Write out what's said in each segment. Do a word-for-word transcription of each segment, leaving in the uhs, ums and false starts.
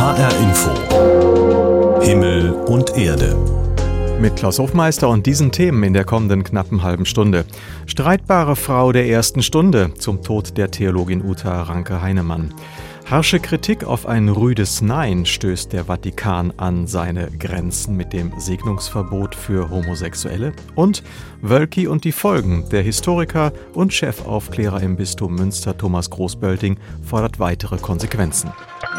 H R Info. Himmel und Erde. Mit Klaus Hofmeister und diesen Themen in der kommenden knappen halben Stunde. Streitbare Frau der ersten Stunde zum Tod der Theologin Uta Ranke-Heinemann. Harsche Kritik auf ein rüdes Nein stößt der Vatikan an seine Grenzen mit dem Segnungsverbot für Homosexuelle. Und Wölki und die Folgen. Der Historiker und Chefaufklärer im Bistum Münster Thomas Großbölting fordert weitere Konsequenzen.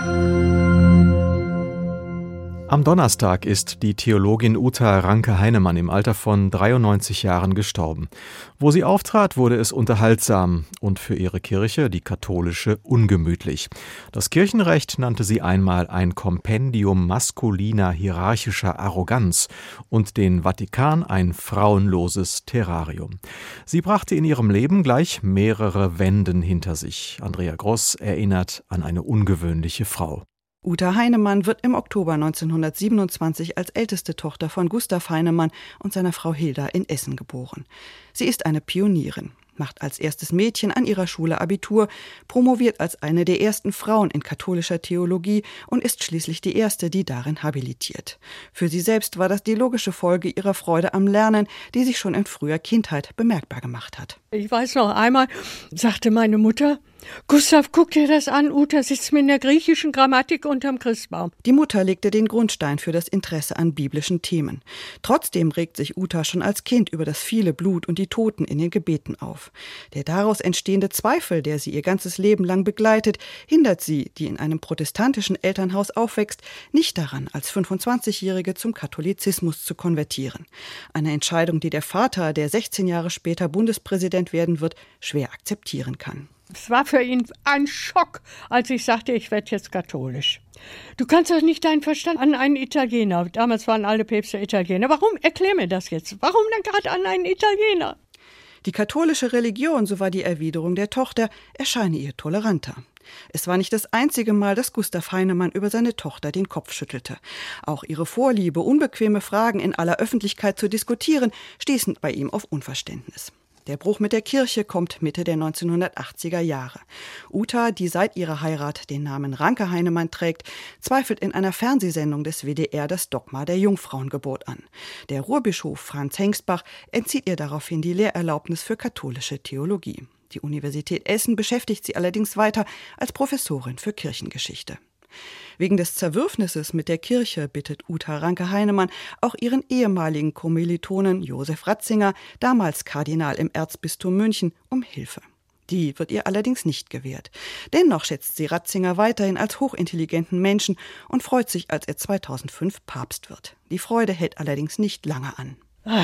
Am Donnerstag ist die Theologin Uta Ranke-Heinemann im Alter von dreiundneunzig Jahren gestorben. Wo sie auftrat, wurde es unterhaltsam und für ihre Kirche, die katholische, ungemütlich. Das Kirchenrecht nannte sie einmal ein Kompendium maskuliner hierarchischer Arroganz und den Vatikan ein frauenloses Terrarium. Sie brachte in ihrem Leben gleich mehrere Wenden hinter sich. Andrea Gross erinnert an eine ungewöhnliche Frau. Uta Heinemann wird im Oktober neunzehnhundertsiebenundzwanzig als älteste Tochter von Gustav Heinemann und seiner Frau Hilda in Essen geboren. Sie ist eine Pionierin, macht als erstes Mädchen an ihrer Schule Abitur, promoviert als eine der ersten Frauen in katholischer Theologie und ist schließlich die erste, die darin habilitiert. Für sie selbst war das die logische Folge ihrer Freude am Lernen, die sich schon in früher Kindheit bemerkbar gemacht hat. Ich weiß noch einmal, sagte meine Mutter: Gustav, guck dir das an, Uta sitzt mit der griechischen Grammatik unterm Christbaum. Die Mutter legte den Grundstein für das Interesse an biblischen Themen. Trotzdem regt sich Uta schon als Kind über das viele Blut und die Toten in den Gebeten auf. Der daraus entstehende Zweifel, der sie ihr ganzes Leben lang begleitet, hindert sie, die in einem protestantischen Elternhaus aufwächst, nicht daran, als fünfundzwanzigjährige zum Katholizismus zu konvertieren. Eine Entscheidung, die der Vater, der sechzehn Jahre später Bundespräsident werden wird, schwer akzeptieren kann. Es war für ihn ein Schock, als ich sagte, ich werde jetzt katholisch. Du kannst doch nicht deinen Verstand an einen Italiener, damals waren alle Päpste Italiener. Warum? Erklär mir das jetzt. Warum dann gerade an einen Italiener? Die katholische Religion, so war die Erwiderung der Tochter, erscheine ihr toleranter. Es war nicht das einzige Mal, dass Gustav Heinemann über seine Tochter den Kopf schüttelte. Auch ihre Vorliebe, unbequeme Fragen in aller Öffentlichkeit zu diskutieren, stießen bei ihm auf Unverständnis. Der Bruch mit der Kirche kommt Mitte der neunzehnhundertachtziger Jahre. Uta, die seit ihrer Heirat den Namen Ranke-Heinemann trägt, zweifelt in einer Fernsehsendung des W D R das Dogma der Jungfrauengeburt an. Der Ruhrbischof Franz Hengstbach entzieht ihr daraufhin die Lehrerlaubnis für katholische Theologie. Die Universität Essen beschäftigt sie allerdings weiter als Professorin für Kirchengeschichte. Wegen des Zerwürfnisses mit der Kirche bittet Uta Ranke-Heinemann auch ihren ehemaligen Kommilitonen Josef Ratzinger, damals Kardinal im Erzbistum München, um Hilfe. Die wird ihr allerdings nicht gewährt. Dennoch schätzt sie Ratzinger weiterhin als hochintelligenten Menschen und freut sich, als er zweitausendfünf Papst wird. Die Freude hält allerdings nicht lange an.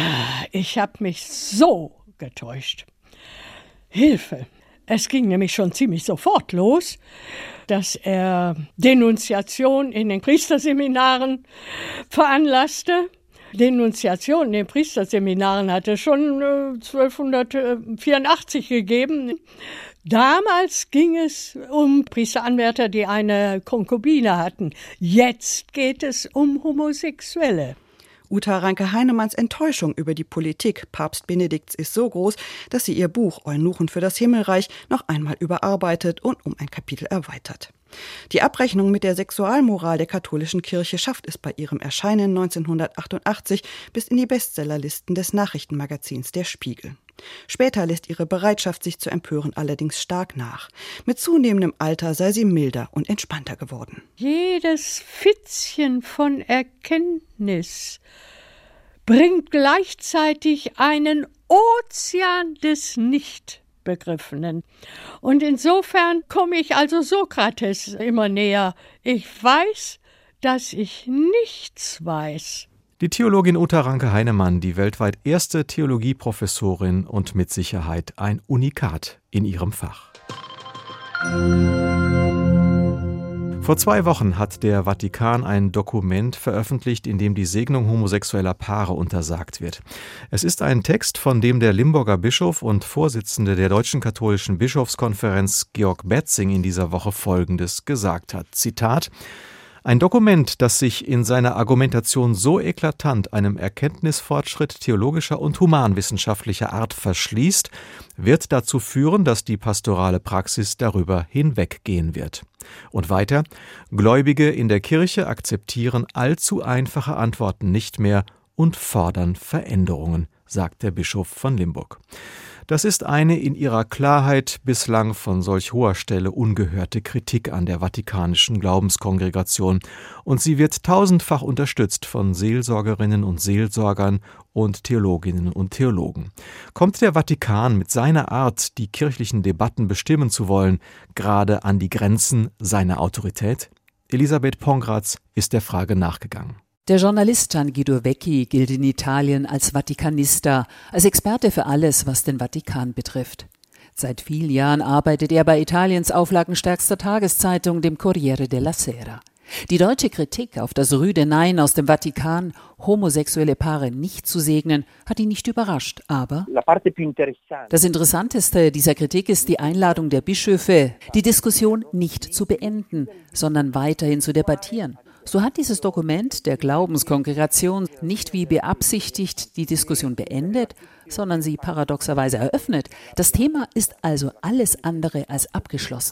Ich habe mich so getäuscht. Hilfe! Es ging nämlich schon ziemlich sofort los, dass er Denunziation in den Priesterseminaren veranlasste. Denunziation in den Priesterseminaren hatte es schon äh, zwölfhundertvierundachtzig gegeben. Damals ging es um Priesteranwärter, die eine Konkubine hatten. Jetzt geht es um Homosexuelle. Uta Ranke-Heinemanns Enttäuschung über die Politik Papst Benedikts ist so groß, dass sie ihr Buch Eunuchen für das Himmelreich noch einmal überarbeitet und um ein Kapitel erweitert. Die Abrechnung mit der Sexualmoral der katholischen Kirche schafft es bei ihrem Erscheinen neunzehnhundertachtundachtzig bis in die Bestsellerlisten des Nachrichtenmagazins Der Spiegel. Später lässt ihre Bereitschaft, sich zu empören, allerdings stark nach. Mit zunehmendem Alter sei sie milder und entspannter geworden. Jedes Fitzchen von Erkenntnis bringt gleichzeitig einen Ozean des Nichtbegriffenen. Und insofern komme ich also Sokrates immer näher. Ich weiß, dass ich nichts weiß. Die Theologin Uta Ranke-Heinemann, die weltweit erste Theologieprofessorin und mit Sicherheit ein Unikat in ihrem Fach. Vor zwei Wochen hat der Vatikan ein Dokument veröffentlicht, in dem die Segnung homosexueller Paare untersagt wird. Es ist ein Text, von dem der Limburger Bischof und Vorsitzende der Deutschen Katholischen Bischofskonferenz Georg Betzing in dieser Woche Folgendes gesagt hat. Zitat: Ein Dokument, das sich in seiner Argumentation so eklatant einem Erkenntnisfortschritt theologischer und humanwissenschaftlicher Art verschließt, wird dazu führen, dass die pastorale Praxis darüber hinweggehen wird. Und weiter: Gläubige in der Kirche akzeptieren allzu einfache Antworten nicht mehr und fordern Veränderungen, sagt der Bischof von Limburg. Das ist eine in ihrer Klarheit bislang von solch hoher Stelle ungehörte Kritik an der vatikanischen Glaubenskongregation, und sie wird tausendfach unterstützt von Seelsorgerinnen und Seelsorgern und Theologinnen und Theologen. Kommt der Vatikan mit seiner Art, die kirchlichen Debatten bestimmen zu wollen, gerade an die Grenzen seiner Autorität? Elisabeth Pongratz ist der Frage nachgegangen. Der Journalist Gian Guido Vecchi gilt in Italien als Vatikanista, als Experte für alles, was den Vatikan betrifft. Seit vielen Jahren arbeitet er bei Italiens auflagenstärkster Tageszeitung, dem Corriere della Sera. Die deutsche Kritik auf das rüde Nein aus dem Vatikan, homosexuelle Paare nicht zu segnen, hat ihn nicht überrascht. Aber das Interessanteste dieser Kritik ist die Einladung der Bischöfe, die Diskussion nicht zu beenden, sondern weiterhin zu debattieren. So hat dieses Dokument der Glaubenskongregation nicht wie beabsichtigt die Diskussion beendet, sondern sie paradoxerweise eröffnet. Das Thema ist also alles andere als abgeschlossen.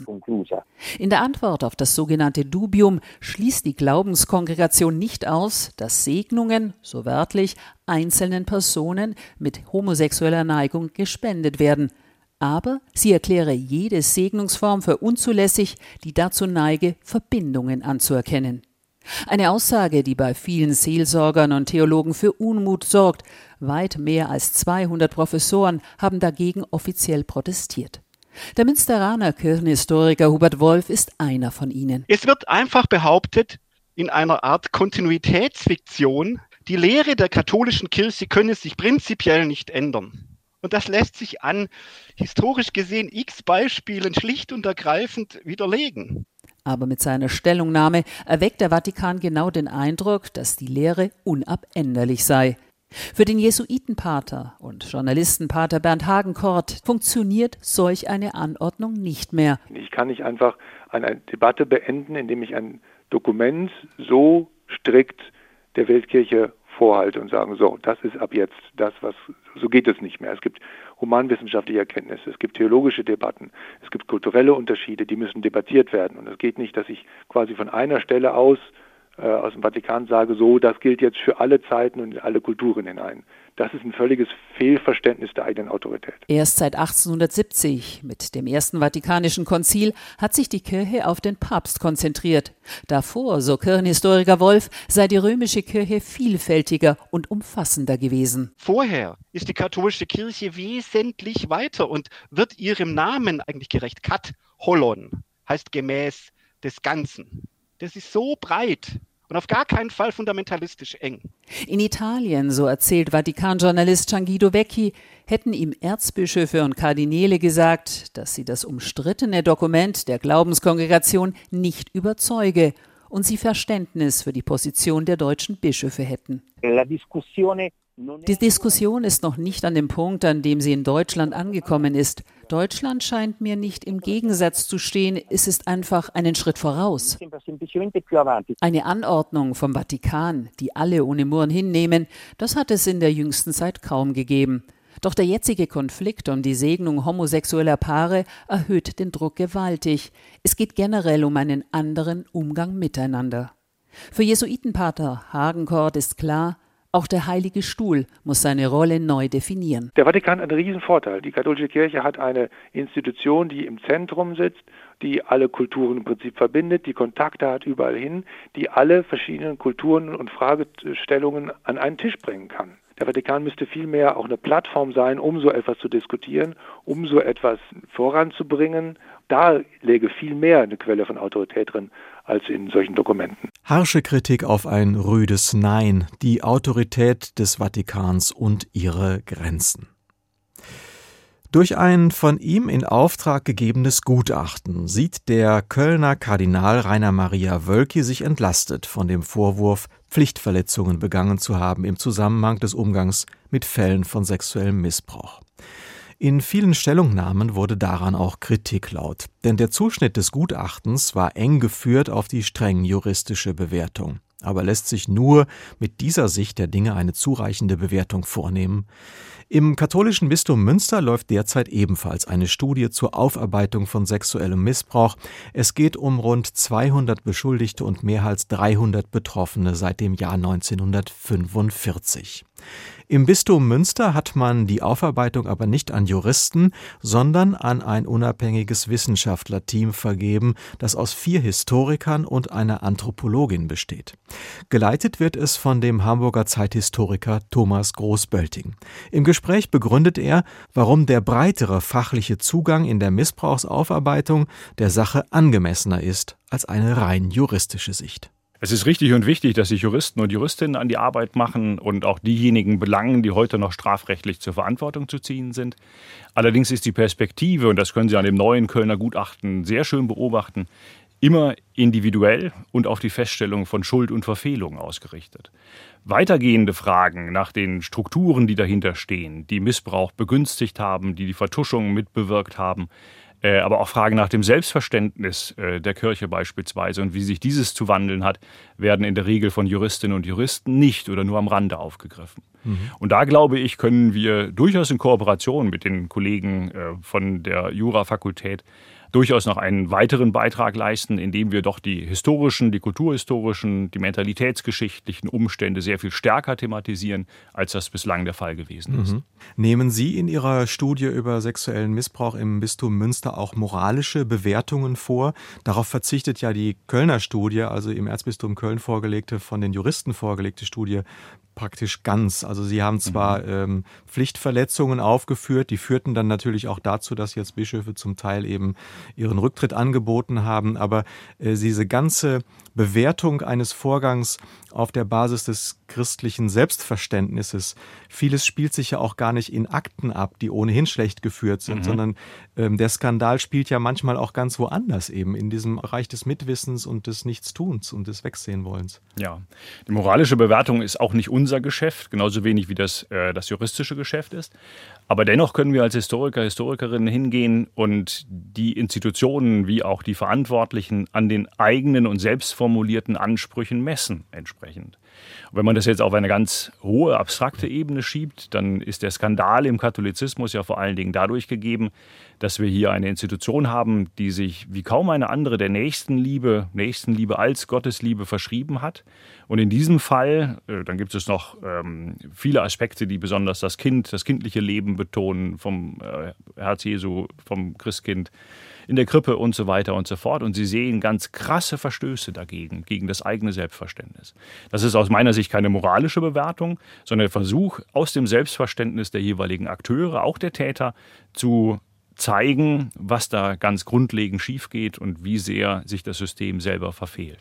In der Antwort auf das sogenannte Dubium schließt die Glaubenskongregation nicht aus, dass Segnungen, so wörtlich, einzelnen Personen mit homosexueller Neigung gespendet werden. Aber sie erkläre jede Segnungsform für unzulässig, die dazu neige, Verbindungen anzuerkennen. Eine Aussage, die bei vielen Seelsorgern und Theologen für Unmut sorgt. Weit mehr als zweihundert Professoren haben dagegen offiziell protestiert. Der Münsteraner Kirchenhistoriker Hubert Wolf ist einer von ihnen. Es wird einfach behauptet, in einer Art Kontinuitätsfiktion, die Lehre der katholischen Kirche könne sich prinzipiell nicht ändern. Und das lässt sich an historisch gesehen x Beispielen schlicht und ergreifend widerlegen. Aber mit seiner Stellungnahme erweckt der Vatikan genau den Eindruck, dass die Lehre unabänderlich sei. Für den Jesuitenpater und Journalisten Pater Bernd Hagenkort funktioniert solch eine Anordnung nicht mehr. Ich kann nicht einfach eine Debatte beenden, indem ich ein Dokument so strikt der Weltkirche vorhalte und sagen, so, das ist ab jetzt das, was, so geht es nicht mehr. Es gibt humanwissenschaftliche Erkenntnisse, es gibt theologische Debatten, es gibt kulturelle Unterschiede, die müssen debattiert werden. Und es geht nicht, dass ich quasi von einer Stelle aus, äh, aus dem Vatikan sage, so, das gilt jetzt für alle Zeiten und in alle Kulturen hinein. Das ist ein völliges Fehlverständnis der eigenen Autorität. Erst seit achtzehnhundertsiebzig, mit dem Ersten Vatikanischen Konzil, hat sich die Kirche auf den Papst konzentriert. Davor, so Kirchenhistoriker Wolf, sei die römische Kirche vielfältiger und umfassender gewesen. Vorher ist die katholische Kirche wesentlich weiter und wird ihrem Namen eigentlich gerecht. Kat holon heißt gemäß des Ganzen. Das ist so breit und auf gar keinen Fall fundamentalistisch eng. In Italien, so erzählt Vatikan-Journalist Gian Guido Vecchi, hätten ihm Erzbischöfe und Kardinäle gesagt, dass sie das umstrittene Dokument der Glaubenskongregation nicht überzeuge und sie Verständnis für die Position der deutschen Bischöfe hätten. Die Diskussion ist noch nicht an dem Punkt, an dem sie in Deutschland angekommen ist. Deutschland scheint mir nicht im Gegensatz zu stehen, es ist einfach einen Schritt voraus. Eine Anordnung vom Vatikan, die alle ohne Murren hinnehmen, das hat es in der jüngsten Zeit kaum gegeben. Doch der jetzige Konflikt um die Segnung homosexueller Paare erhöht den Druck gewaltig. Es geht generell um einen anderen Umgang miteinander. Für Jesuitenpater Hagenkort ist klar, auch der Heilige Stuhl muss seine Rolle neu definieren. Der Vatikan hat einen riesen Vorteil. Die katholische Kirche hat eine Institution, die im Zentrum sitzt, die alle Kulturen im Prinzip verbindet, die Kontakte hat überall hin, die alle verschiedenen Kulturen und Fragestellungen an einen Tisch bringen kann. Der Vatikan müsste vielmehr auch eine Plattform sein, um so etwas zu diskutieren, um so etwas voranzubringen. Da läge viel mehr eine Quelle von Autorität drin als in solchen Dokumenten. Harsche Kritik auf ein rüdes Nein, die Autorität des Vatikans und ihre Grenzen. Durch ein von ihm in Auftrag gegebenes Gutachten sieht der Kölner Kardinal Rainer Maria Wölki sich entlastet von dem Vorwurf, Pflichtverletzungen begangen zu haben im Zusammenhang des Umgangs mit Fällen von sexuellem Missbrauch. In vielen Stellungnahmen wurde daran auch Kritik laut, denn der Zuschnitt des Gutachtens war eng geführt auf die streng juristische Bewertung. Aber lässt sich nur mit dieser Sicht der Dinge eine zureichende Bewertung vornehmen? Im katholischen Bistum Münster läuft derzeit ebenfalls eine Studie zur Aufarbeitung von sexuellem Missbrauch. Es geht um rund zweihundert Beschuldigte und mehr als dreihundert Betroffene seit dem Jahr neunzehnhundertfünfundvierzig. Im Bistum Münster hat man die Aufarbeitung aber nicht an Juristen, sondern an ein unabhängiges Wissenschaftlerteam vergeben, das aus vier Historikern und einer Anthropologin besteht. Geleitet wird es von dem Hamburger Zeithistoriker Thomas Groß-Bölting. Im Gespräch begründet er, warum der breitere fachliche Zugang in der Missbrauchsaufarbeitung der Sache angemessener ist als eine rein juristische Sicht. Es ist richtig und wichtig, dass sich Juristen und Juristinnen an die Arbeit machen und auch diejenigen belangen, die heute noch strafrechtlich zur Verantwortung zu ziehen sind. Allerdings ist die Perspektive, und das können Sie an dem neuen Kölner Gutachten sehr schön beobachten, immer individuell und auf die Feststellung von Schuld und Verfehlung ausgerichtet. Weitergehende Fragen nach den Strukturen, die dahinter stehen, die Missbrauch begünstigt haben, die die Vertuschung mitbewirkt haben, Äh, aber auch Fragen nach dem Selbstverständnis äh, der Kirche beispielsweise und wie sich dieses zu wandeln hat, werden in der Regel von Juristinnen und Juristen nicht oder nur am Rande aufgegriffen. Mhm. Und da, glaube ich, können wir durchaus in Kooperation mit den Kollegen äh, von der Jurafakultät durchaus noch einen weiteren Beitrag leisten, indem wir doch die historischen, die kulturhistorischen, die mentalitätsgeschichtlichen Umstände sehr viel stärker thematisieren, als das bislang der Fall gewesen ist. Mhm. Nehmen Sie in Ihrer Studie über sexuellen Missbrauch im Bistum Münster auch moralische Bewertungen vor? Darauf verzichtet ja die Kölner Studie, also im Erzbistum Köln vorgelegte, von den Juristen vorgelegte Studie, praktisch ganz. Also Sie haben zwar mhm. ähm, Pflichtverletzungen aufgeführt, die führten dann natürlich auch dazu, dass jetzt Bischöfe zum Teil eben ihren Rücktritt angeboten haben, aber äh, diese ganze Bewertung eines Vorgangs auf der Basis des christlichen Selbstverständnisses, vieles spielt sich ja auch gar nicht in Akten ab, die ohnehin schlecht geführt sind, mhm. sondern ähm, der Skandal spielt ja manchmal auch ganz woanders eben, in diesem Bereich des Mitwissens und des Nichtstuns und des Wegsehenwollens. Ja, die moralische Bewertung ist auch nicht unser Geschäft, genauso wenig wie das, äh, das juristische Geschäft ist. Aber dennoch können wir als Historiker, Historikerinnen hingehen und die Institutionen wie auch die Verantwortlichen an den eigenen und selbst formulierten Ansprüchen messen entsprechend. Und wenn man das jetzt auf eine ganz hohe, abstrakte Ebene schiebt, dann ist der Skandal im Katholizismus ja vor allen Dingen dadurch gegeben, dass wir hier eine Institution haben, die sich wie kaum eine andere der Nächstenliebe, Nächstenliebe als Gottesliebe verschrieben hat. Und in diesem Fall, äh, dann gibt es noch ähm, viele Aspekte, die besonders das Kind, das kindliche Leben betonen, vom äh, Herz Jesu, vom Christkind in der Krippe und so weiter und so fort. Und Sie sehen ganz krasse Verstöße dagegen, gegen das eigene Selbstverständnis. Das ist aus meiner Sicht keine moralische Bewertung, sondern der Versuch, aus dem Selbstverständnis der jeweiligen Akteure, auch der Täter, zu zeigen, was da ganz grundlegend schief geht und wie sehr sich das System selber verfehlt.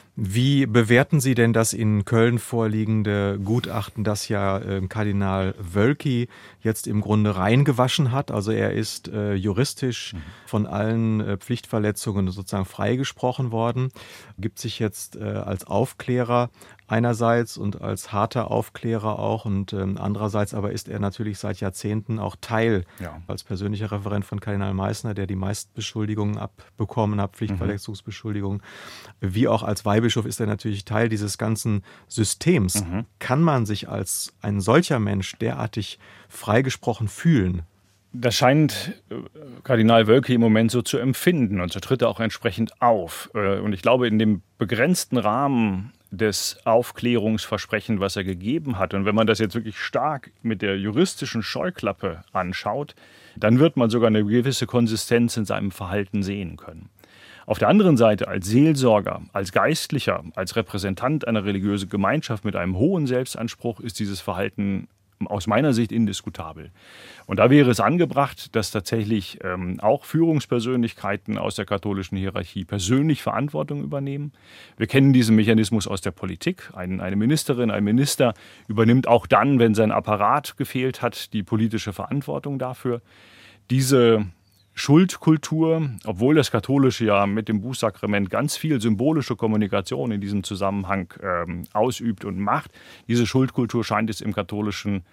Wie bewerten Sie denn das in Köln vorliegende Gutachten, das ja äh, Kardinal Wölki jetzt im Grunde reingewaschen hat? Also er ist äh, juristisch mhm. von allen äh, Pflichtverletzungen sozusagen freigesprochen worden, gibt sich jetzt äh, als Aufklärer einerseits und als harter Aufklärer auch und ähm, andererseits aber ist er natürlich seit Jahrzehnten auch Teil ja. als persönlicher Referent von Kardinal Meissner, der die meisten Beschuldigungen abbekommen hat, Pflichtverletzungsbeschuldigungen, mhm. wie auch als Weihbischof ist er natürlich Teil dieses ganzen Systems. Mhm. Kann man sich als ein solcher Mensch derartig freigesprochen fühlen? Das scheint Kardinal Wölki im Moment so zu empfinden und so tritt er auch entsprechend auf. Und ich glaube, in dem begrenzten Rahmen des Aufklärungsversprechens, was er gegeben hat, und wenn man das jetzt wirklich stark mit der juristischen Scheuklappe anschaut, dann wird man sogar eine gewisse Konsistenz in seinem Verhalten sehen können. Auf der anderen Seite als Seelsorger, als Geistlicher, als Repräsentant einer religiösen Gemeinschaft mit einem hohen Selbstanspruch ist dieses Verhalten aus meiner Sicht indiskutabel. Und da wäre es angebracht, dass tatsächlich ähm, auch Führungspersönlichkeiten aus der katholischen Hierarchie persönlich Verantwortung übernehmen. Wir kennen diesen Mechanismus aus der Politik. Ein, eine Ministerin, ein Minister übernimmt auch dann, wenn sein Apparat gefehlt hat, die politische Verantwortung dafür. Diese Schuldkultur, obwohl das Katholische ja mit dem Bußsakrament ganz viel symbolische Kommunikation in diesem Zusammenhang ähm, ausübt und macht, diese Schuldkultur scheint es im katholischen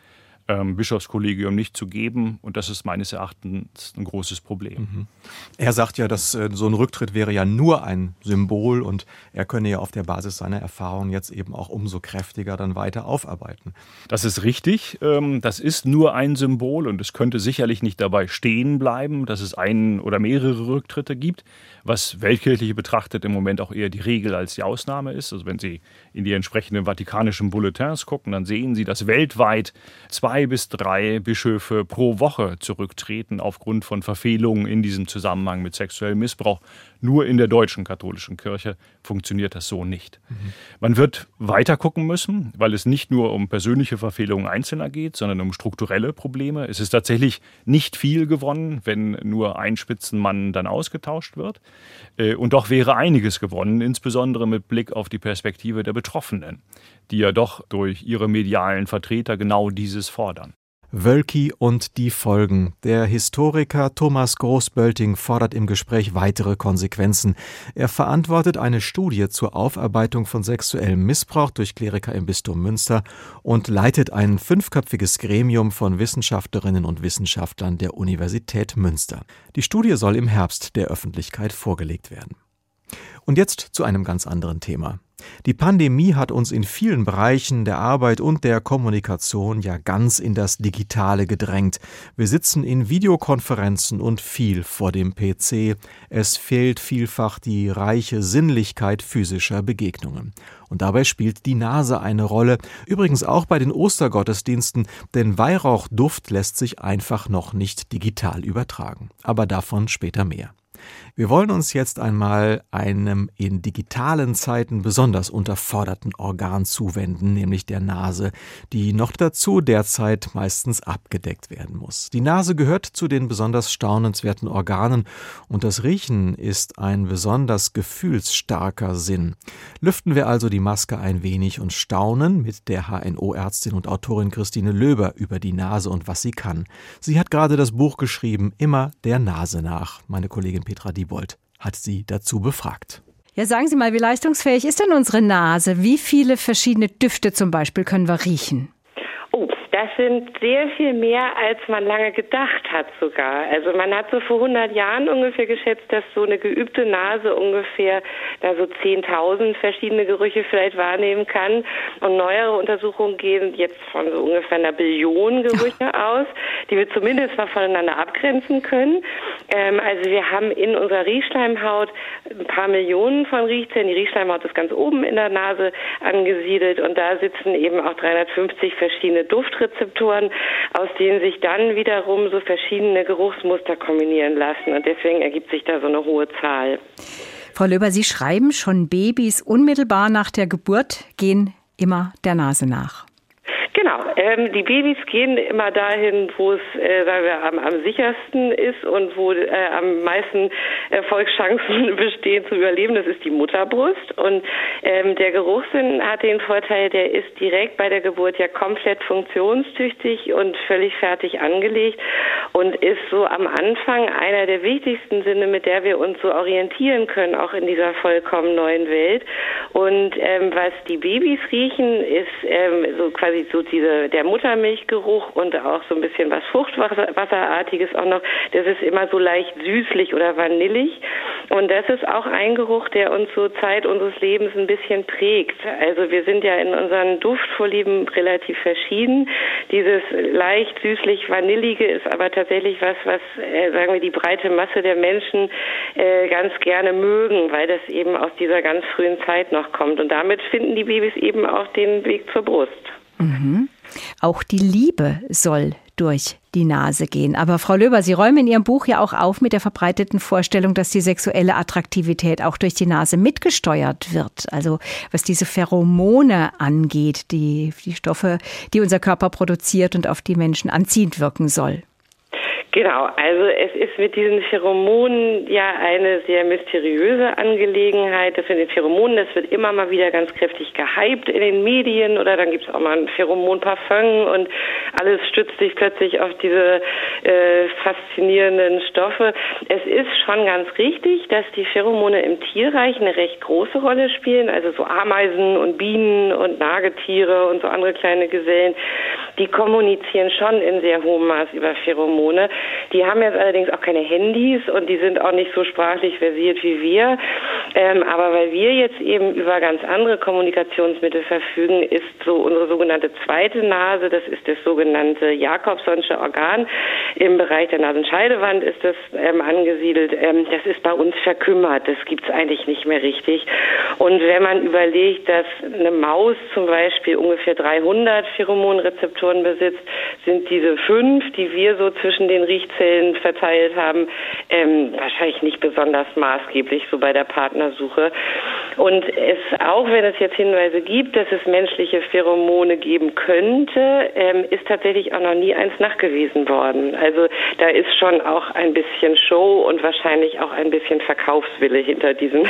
ähm, Bischofskollegium nicht zu geben. Und das ist meines Erachtens ein großes Problem. Mhm. Er sagt ja, dass äh, so ein Rücktritt wäre ja nur ein Symbol und er könne ja auf der Basis seiner Erfahrungen jetzt eben auch umso kräftiger dann weiter aufarbeiten. Das ist richtig. Ähm, das ist nur ein Symbol und es könnte sicherlich nicht dabei stehen bleiben, dass es einen oder mehrere Rücktritte gibt, was Weltkirchliche betrachtet im Moment auch eher die Regel als die Ausnahme ist. Also wenn Sie in die entsprechenden vatikanischen Bulletins gucken, dann sehen Sie, dass weltweit zwei bis drei Bischöfe pro Woche zurücktreten aufgrund von Verfehlungen in diesem Zusammenhang mit sexuellem Missbrauch. Nur in der deutschen katholischen Kirche funktioniert das so nicht. Mhm. Man wird weiter gucken müssen, weil es nicht nur um persönliche Verfehlungen Einzelner geht, sondern um strukturelle Probleme. Es ist tatsächlich nicht viel gewonnen, wenn nur ein Spitzenmann dann ausgetauscht wird. Und doch wäre einiges gewonnen, insbesondere mit Blick auf die Perspektive der Betroffenen, die ja doch durch ihre medialen Vertreter genau dieses fordern. Wölki und die Folgen. Der Historiker Thomas Großbölting fordert im Gespräch weitere Konsequenzen. Er verantwortet eine Studie zur Aufarbeitung von sexuellem Missbrauch durch Kleriker im Bistum Münster und leitet ein fünfköpfiges Gremium von Wissenschaftlerinnen und Wissenschaftlern der Universität Münster. Die Studie soll im Herbst der Öffentlichkeit vorgelegt werden. Und jetzt zu einem ganz anderen Thema. Die Pandemie hat uns in vielen Bereichen der Arbeit und der Kommunikation ja ganz in das Digitale gedrängt. Wir sitzen in Videokonferenzen und viel vor dem P C. Es fehlt vielfach die reiche Sinnlichkeit physischer Begegnungen. Und dabei spielt die Nase eine Rolle, übrigens auch bei den Ostergottesdiensten, denn Weihrauchduft lässt sich einfach noch nicht digital übertragen. Aber davon später mehr. Wir wollen uns jetzt einmal einem in digitalen Zeiten besonders unterforderten Organ zuwenden, nämlich der Nase, die noch dazu derzeit meistens abgedeckt werden muss. Die Nase gehört zu den besonders staunenswerten Organen und das Riechen ist ein besonders gefühlsstarker Sinn. Lüften wir also die Maske ein wenig und staunen mit der H N O-Ärztin und Autorin Christine Löber über die Nase und was sie kann. Sie hat gerade das Buch geschrieben, Immer der Nase nach. Meine Kollegin Petra Diebold hat sie dazu befragt. Ja, sagen Sie mal, wie leistungsfähig ist denn unsere Nase? Wie viele verschiedene Düfte zum Beispiel können wir riechen? Oh, das sind sehr viel mehr, als man lange gedacht hat sogar. Also man hat so vor hundert Jahren ungefähr geschätzt, dass so eine geübte Nase ungefähr da so zehntausend verschiedene Gerüche vielleicht wahrnehmen kann. Und neuere Untersuchungen gehen jetzt von so ungefähr einer Billion Gerüche aus, die wir zumindest mal voneinander abgrenzen können. Ähm, also wir haben in unserer Riechschleimhaut ein paar Millionen von Riechzellen. Die Riechschleimhaut ist ganz oben in der Nase angesiedelt und da sitzen eben auch dreihundertfünfzig verschiedene Duftrezeptoren, aus denen sich dann wiederum so verschiedene Geruchsmuster kombinieren lassen. Und deswegen ergibt sich da so eine hohe Zahl. Frau Löber, Sie schreiben, schon Babys unmittelbar nach der Geburt gehen immer der Nase nach. Genau, ähm, die Babys gehen immer dahin, wo es äh, sagen wir, am, am sichersten ist und wo äh, am meisten Erfolgschancen bestehen zu überleben. Das ist die Mutterbrust. Und ähm, der Geruchssinn hat den Vorteil, der ist direkt bei der Geburt ja komplett funktionstüchtig und völlig fertig angelegt und ist so am Anfang einer der wichtigsten Sinne, mit der wir uns so orientieren können, auch in dieser vollkommen neuen Welt. Und ähm, was die Babys riechen, ist ähm, so quasi so diese, der Muttermilchgeruch und auch so ein bisschen was Fruchtwasserartiges auch noch. Das ist immer so leicht süßlich oder vanillig. Und das ist auch ein Geruch, der uns so Zeit unseres Lebens ein bisschen prägt. Also wir sind ja in unseren Duftvorlieben relativ verschieden. Dieses leicht süßlich vanillige ist aber tatsächlich was, was äh, sagen wir die breite Masse der Menschen äh, ganz gerne mögen, weil das eben aus dieser ganz frühen Zeit noch kommt. Und damit finden die Babys eben auch den Weg zur Brust. Mhm. Auch die Liebe soll durch die Nase gehen. Aber Frau Löber, Sie räumen in Ihrem Buch ja auch auf mit der verbreiteten Vorstellung, dass die sexuelle Attraktivität auch durch die Nase mitgesteuert wird. Also was diese Pheromone angeht, die, die Stoffe, die unser Körper produziert und auf die Menschen anziehend wirken soll. Genau, also es ist mit diesen Pheromonen ja eine sehr mysteriöse Angelegenheit. Das mit den Pheromonen, das wird immer mal wieder ganz kräftig gehypt in den Medien oder dann gibt es auch mal ein Pheromonparfum und alles stützt sich plötzlich auf diese äh, faszinierenden Stoffe. Es ist schon ganz richtig, dass die Pheromone im Tierreich eine recht große Rolle spielen, also so Ameisen und Bienen und Nagetiere und so andere kleine Gesellen. die kommunizieren schon in sehr hohem Maß über Pheromone. Die haben jetzt allerdings auch keine Handys und die sind auch nicht so sprachlich versiert wie wir. Ähm, aber weil wir jetzt eben über ganz andere Kommunikationsmittel verfügen, ist so unsere sogenannte zweite Nase, das ist das sogenannte Jakobsonsche Organ. Im Bereich der Nasenscheidewand ist das ähm, angesiedelt. Ähm, das ist bei uns verkümmert. Das gibt es eigentlich nicht mehr richtig. Und wenn man überlegt, dass eine Maus zum Beispiel ungefähr dreihundert Pheromonrezeptoren besitzt, sind diese fünf, die wir so zwischen den Riechzellen verteilt haben, ähm, wahrscheinlich nicht besonders maßgeblich so bei der Partnersuche. Und es, auch wenn es jetzt Hinweise gibt, dass es menschliche Pheromone geben könnte, ähm, ist tatsächlich auch noch nie eins nachgewiesen worden. Also da ist schon auch ein bisschen Show und wahrscheinlich auch ein bisschen Verkaufswille hinter diesen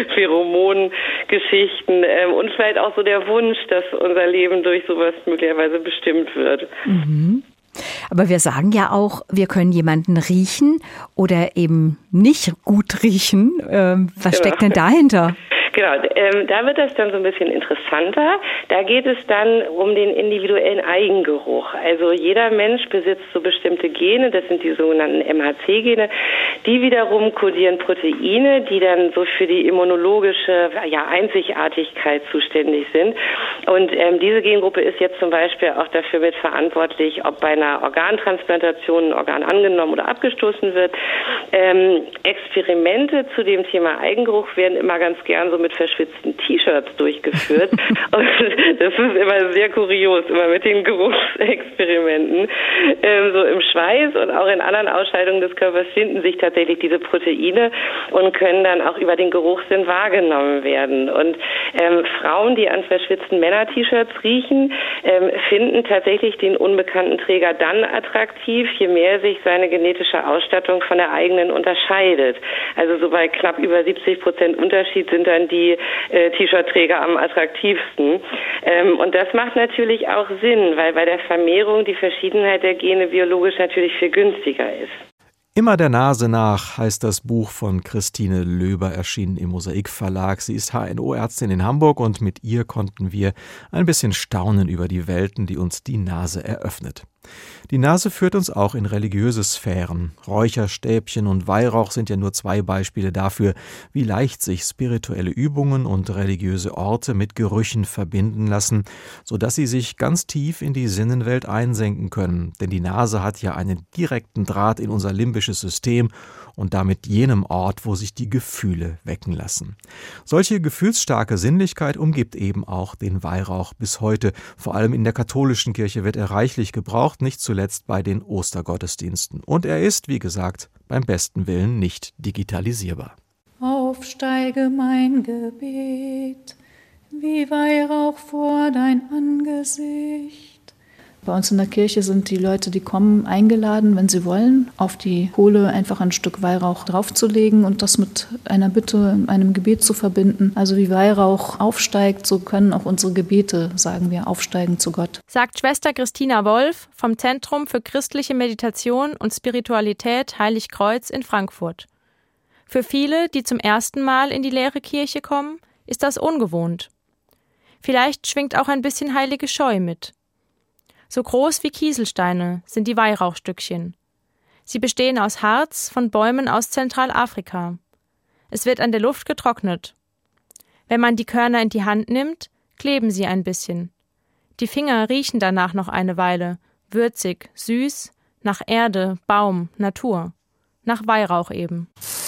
Pheromongeschichten ähm, und vielleicht auch so der Wunsch, dass unser Leben durch sowas möglicherweise bestimmt wird. Mhm. Aber wir sagen ja auch, wir können jemanden riechen oder eben nicht gut riechen. Ähm, was Genau. steckt denn dahinter? Genau, ähm, da wird das dann so ein bisschen interessanter. Da geht es dann um den individuellen Eigengeruch. Also jeder Mensch besitzt so bestimmte Gene, das sind die sogenannten M H C-Gene. Die wiederum kodieren Proteine, die dann so für die immunologische ja, Einzigartigkeit zuständig sind. Und ähm, diese Gengruppe ist jetzt zum Beispiel auch dafür mitverantwortlich, ob bei einer Organtransplantation ein Organ angenommen oder abgestoßen wird. Ähm, Experimente zu dem Thema Eigengeruch werden immer ganz gern so mit verschwitzten T-Shirts durchgeführt. Und das ist immer sehr kurios, immer mit den Geruchsexperimenten. Ähm, so im Schweiß und auch in anderen Ausscheidungen des Körpers finden sich tatsächlich diese Proteine und können dann auch über den Geruchssinn wahrgenommen werden. Und ähm, Frauen, die an verschwitzten Männer-T-Shirts riechen, ähm, finden tatsächlich den unbekannten Träger dann attraktiv, je mehr sich seine genetische Ausstattung von der eigenen unterscheidet. Also so bei knapp über siebzig Prozent Unterschied sind dann die äh, T-Shirt-Träger am attraktivsten. Ähm, und das macht natürlich auch Sinn, weil bei der Vermehrung die Verschiedenheit der Gene biologisch natürlich viel günstiger ist. Immer der Nase nach heißt das Buch von Christine Löber, erschienen im Mosaik Verlag. Sie ist H N O-Ärztin in Hamburg und mit ihr konnten wir ein bisschen staunen über die Welten, die uns die Nase eröffnet. Die Nase führt uns auch in religiöse Sphären. Räucherstäbchen und Weihrauch sind ja nur zwei Beispiele dafür, wie leicht sich spirituelle Übungen und religiöse Orte mit Gerüchen verbinden lassen, sodass sie sich ganz tief in die Sinnenwelt einsenken können. Denn die Nase hat ja einen direkten Draht in unser limbisches System und damit jenem Ort, wo sich die Gefühle wecken lassen. Solche gefühlsstarke Sinnlichkeit umgibt eben auch den Weihrauch bis heute. Vor allem in der katholischen Kirche wird er reichlich gebraucht, nicht zuletzt bei den Ostergottesdiensten. Und er ist, wie gesagt, beim besten Willen nicht digitalisierbar. Aufsteige mein Gebet, wie Weihrauch vor dein Angesicht. Bei uns in der Kirche sind die Leute, die kommen, eingeladen, wenn sie wollen, auf die Kohle einfach ein Stück Weihrauch draufzulegen und das mit einer Bitte, einem Gebet zu verbinden. Also wie Weihrauch aufsteigt, so können auch unsere Gebete, sagen wir, aufsteigen zu Gott. Sagt Schwester Christina Wolf vom Zentrum für christliche Meditation und Spiritualität Heiligkreuz in Frankfurt. Für viele, die zum ersten Mal in die leere Kirche kommen, ist das ungewohnt. Vielleicht schwingt auch ein bisschen heilige Scheu mit. So groß wie Kieselsteine sind die Weihrauchstückchen. Sie bestehen aus Harz von Bäumen aus Zentralafrika. Es wird an der Luft getrocknet. Wenn man die Körner in die Hand nimmt, kleben sie ein bisschen. Die Finger riechen danach noch eine Weile, würzig, süß, nach Erde, Baum, Natur. Nach Weihrauch eben.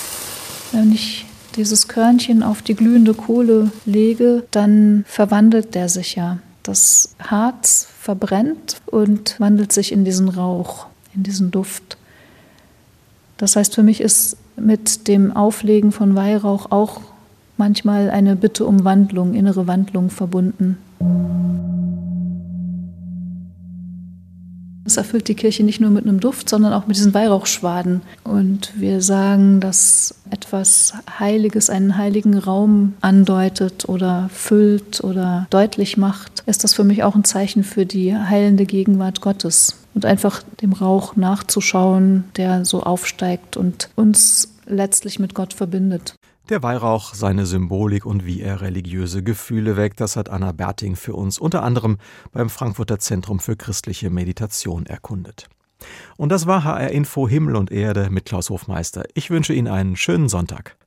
Wenn ich dieses Körnchen auf die glühende Kohle lege, dann verwandelt der sich ja. Das Harz verbrennt und wandelt sich in diesen Rauch, in diesen Duft. Das heißt, für mich ist mit dem Auflegen von Weihrauch auch manchmal eine Bitte um Wandlung, innere Wandlung verbunden. Es erfüllt die Kirche nicht nur mit einem Duft, sondern auch mit diesen Weihrauchschwaden. Und wir sagen, dass etwas Heiliges einen heiligen Raum andeutet oder füllt oder deutlich macht, ist das für mich auch ein Zeichen für die heilende Gegenwart Gottes. Und einfach dem Rauch nachzuschauen, der so aufsteigt und uns letztlich mit Gott verbindet. Der Weihrauch, seine Symbolik und wie er religiöse Gefühle weckt, das hat Anna Berting für uns unter anderem beim Frankfurter Zentrum für christliche Meditation erkundet. Und das war H R Info Himmel und Erde mit Klaus Hofmeister. Ich wünsche Ihnen einen schönen Sonntag.